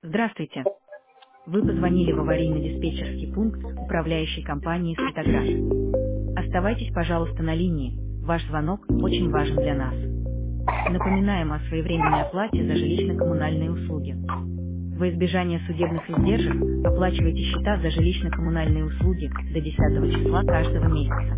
Здравствуйте. Вы позвонили в аварийно-диспетчерский пункт управляющей компании «Светоград». Оставайтесь, пожалуйста, на линии. Ваш звонок очень важен для нас. Напоминаем о своевременной оплате за жилищно-коммунальные услуги. Во избежание судебных издержек оплачивайте счета за жилищно-коммунальные услуги до 10 числа каждого месяца.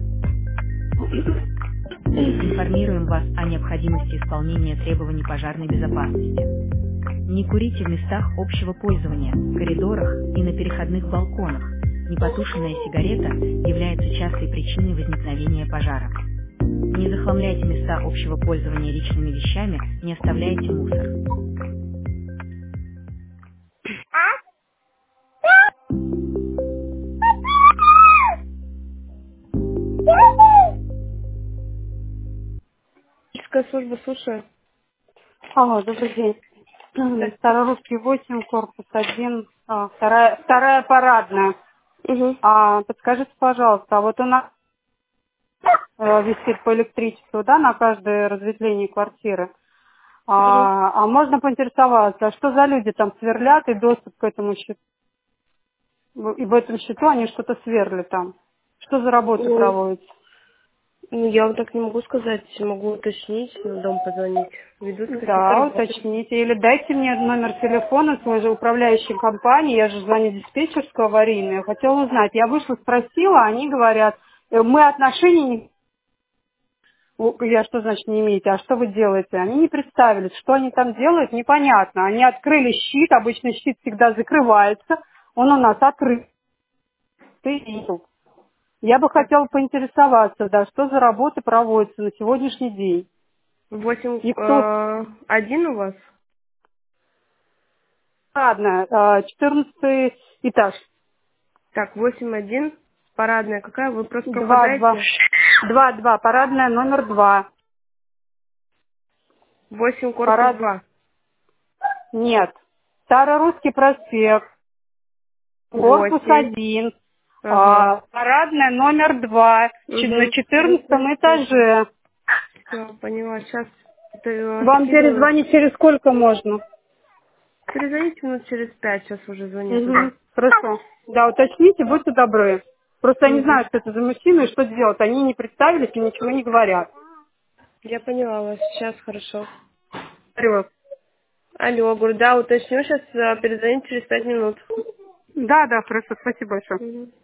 Информируем вас о необходимости исполнения требований пожарной безопасности. Не курите в местах общего пользования, коридорах и на переходных балконах. Непотушенная сигарета является частой причиной возникновения пожара. Не захламляйте места общего пользования личными вещами, не оставляйте мусор. Техническая служба, слушаю. Алло, добрый день. Да. Старорусский 8, корпус 1, вторая парадная. Угу. Подскажите, пожалуйста, вот у нас висит по электричеству, да, на каждое разветвление квартиры. Угу. Можно поинтересоваться, что за люди там сверлят и доступ к этому счету? И в этом счету они что-то сверлят там. Что за работы Ну, проводятся? я вам так не могу сказать, могу уточнить, на дом позвонить. Ведут какие-то Да, работы. уточните. Или дайте мне номер телефона свой же управляющей компании. Я же звоню диспетчерскую аварийную. Я хотела узнать. Я вышла, спросила, они говорят, мы отношений не... Я что значит не имеете? А что вы делаете? Они не представились. Что они там делают, непонятно. Они открыли щит. Обычно щит всегда закрывается. Он у нас открыт. Я бы Так, хотела поинтересоваться, да, что за работы проводятся на сегодняшний день. 8, И кто... один у вас? Ладно, 14 этаж. Так, 8-1. Парадная какая? Вы просто Два, два. пропадаете? Два, два. Парадная номер 2. 8, корпус Парад... 2. Нет. Старорусский проспект. Корпус 8. 1. Ага. Парадная номер 2. На Угу. 14 этаже. Все, поняла. Сейчас Вам скидываю. перезвонить через сколько можно? Перезвоните минут через 5, сейчас уже звоню туда. Угу. Хорошо. Да, уточните, будьте добры. Просто я не Угу. знаю, что это за мужчины и что делать. Они не представились и ничего не говорят. Я поняла вас. Сейчас хорошо. Алло. Алло, говорю, да, уточню, сейчас перезвонить через 5 минут. Да, да, хорошо, спасибо большое. Мгм.